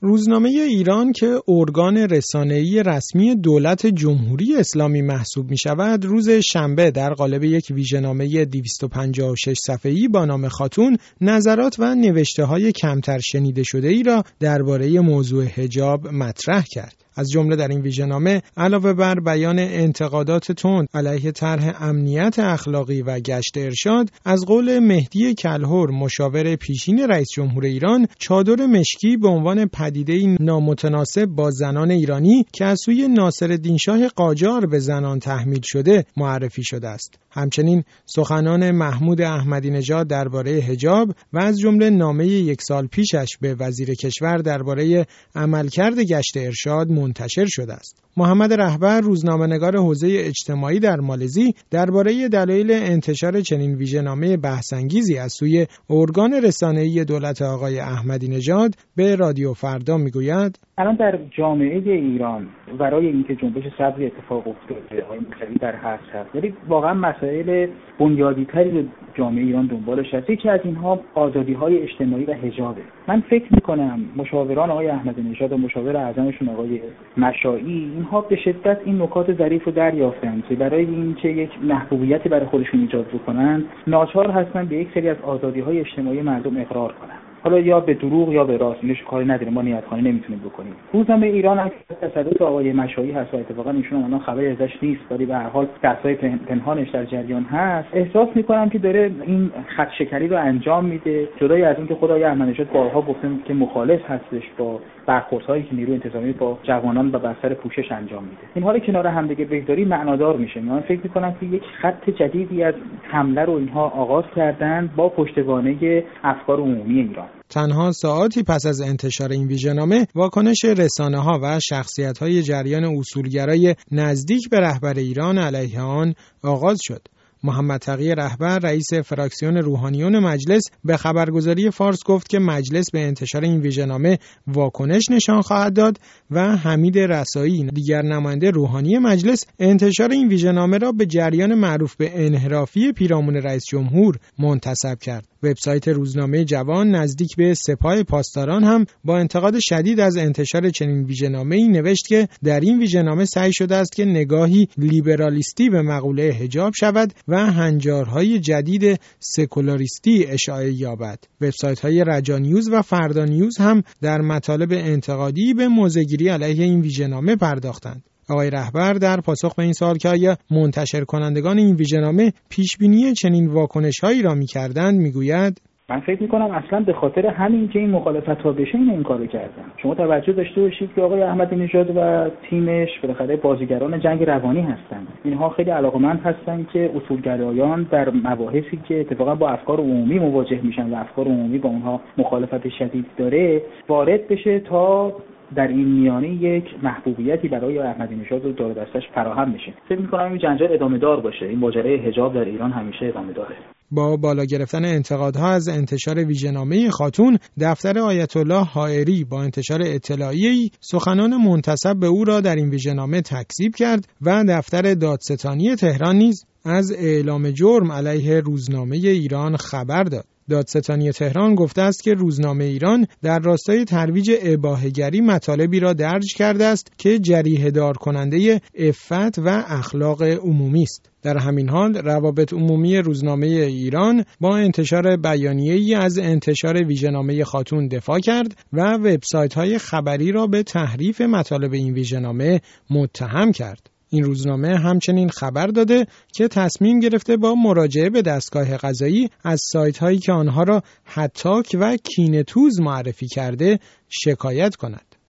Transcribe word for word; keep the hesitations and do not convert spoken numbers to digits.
روزنامه ایران که ارگان رسانه‌ای رسمی دولت جمهوری اسلامی محسوب می شود، روز شنبه در قالب یک ویژه‌نامه دویست و پنجاه و شش صفحه‌ای با نام خاتون نظرات و نوشته‌های کمتر شنیده شده ای را درباره موضوع حجاب مطرح کرد. از جمله در این ویژه‌نامه علاوه بر بیان انتقادات تند علیه طرح امنیت اخلاقی و گشت ارشاد، از قول مهدی کلهر مشاور پیشین رئیس جمهور ایران، چادر مشکی به عنوان پدیده‌ای نامتناسب با زنان ایرانی که از سوی ناصرالدین شاه قاجار به زنان تحمیل شده معرفی شده است. همچنین سخنان محمود احمدی نژاد درباره حجاب و از جمله نامه یک سال پیشش به وزیر کشور درباره عملکرد گشت ارشاد منتشر شده است. محمد رهبر، روزنامه‌نگار حوزه اجتماعی در مالزی، درباره دلایل انتشار چنین ویژه‌نامه بحث‌انگیزی از سوی ارگان رسانه‌ای دولت آقای احمدی نژاد به رادیو فردا میگوید: الان در جامعه ایران برای اینکه جنبش سبزی اتفاق افتاده، های مختلفی در هست هست، ولی واقعا مسائل بنیادی‌تری به جامعه ایران دنبالش هست. یکی از اینها آزادی‌های اجتماعی و حجابه. من فکر می‌کنم مشاوران آقای احمدی نژاد و مشاور اعظمشون آقای مشایی اینها به شدت این نکات ظریف رو دریافتند که برای اینکه یک محبوبیتی برای خودشون ایجاد بکنن، ناچار هستن به یک سری از آزادی‌های اجتماعی مردم اقرار کنن. حالا یا به دروغ یا به راست، اینش کاری نداریم، ما نیت‌خوانی نمیتونیم بکنیم. روزنامه ایران هم تسلط آقای مشایی هست و اتفاقا ایشون الان خبری ازش نیست، ولی به هر حال دستای پنهانش در جریان هست. احساس می‌کنم که داره این خط شکنی رو انجام میده، جدای از اینکه خود آقای احمدی نژاد بارها گفتن که مخالف هستش با برخوردهایی که نیروی انتظامی با جوانان و بستر پوشش انجام میده. این حالا کنار هم دیگه بگذاری معنادار میشه. من فکر می‌کنم که یک خط جدیدی از حمله رو اینها آغاز کردن با پشتوانه افکار عمومی ایران. تنها ساعاتی پس از انتشار این ویژه‌نامه، واکنش رسانه‌ها و شخصیت‌های جریان اصولگرای نزدیک به رهبر ایران علیه آن آغاز شد. محمد تقی رهبر، رئیس فراکسیون روحانیون مجلس، به خبرگزاری فارس گفت که مجلس به انتشار این ویژه‌نامه واکنش نشان خواهد داد و حمید رسایی، دیگر نماینده روحانی مجلس، انتشار این ویژه‌نامه را به جریان معروف به انحرافی پیرامون رئیس جمهور منتسب کرد. وبسایت روزنامه جوان نزدیک به سپاه پاسداران هم با انتقاد شدید از انتشار چنین ویژه‌نامه‌ای نوشت که در این ویژه‌نامه سعی شده است که نگاهی لیبرالیستی به مقوله حجاب شود و هنجارهای جدید سکولاریستی اشاعه یابد. وبسایت‌های رجا نیوز و فردا نیوز هم در مطالب انتقادی به موضع‌گیری علیه این ویژه‌نامه پرداختند. آقای رهبر در پاسخ به این سوال که آیا منتشر کنندگان این ویژه‌نامه پیشبینی چنین واکنش‌هایی را می‌کردند می‌گوید: من فکر می‌کنم اصلا به خاطر همین که این مخالفت‌ها بشه این این کارو کردن. شما توجه داشته باشید که آقای احمدی نژاد و تیمش بالاخره بازیگران جنگ روانی هستند. اینها خیلی علاقه‌مند هستند که اصولگرایان در مباحثی که اتفاقا با افکار عمومی مواجه میشن و افکار عمومی با اونها مخالفت شدید داره وارد بشه تا در این میانه یک محبوبیتی برای احمدی نژاد و دور دستش فراهم میشه. فکر می‌کنم این جنجال ادامه دار باشه. این ماجرای حجاب در ایران همیشه ادامه داره. با بالا گرفتن انتقادها از انتشار ویژه‌نامه خاتون، دفتر آیت الله حائری با انتشار اطلاعیه‌ای سخنان منتسب به او را در این ویژه‌نامه تکذیب کرد و دفتر دادستانی تهران نیز از اعلام جرم علیه روزنامه ایران خبر داد. دادستانی تهران گفته است که روزنامه ایران در راستای ترویج اباحه‌گری مطالبی را درج کرده است که جریحه دار کننده عفت و اخلاق عمومی است. در همین حال روابط عمومی روزنامه ایران با انتشار بیانیه‌ای از انتشار ویژه‌نامه خاتون دفاع کرد و وبسایت‌های خبری را به تحریف مطالب این ویژه‌نامه متهم کرد. این روزنامه همچنین خبر داده که تصمیم گرفته با مراجعه به دستگاه قضایی از سایت‌هایی که آنها را هتاک و کینه‌توز معرفی کرده شکایت کند.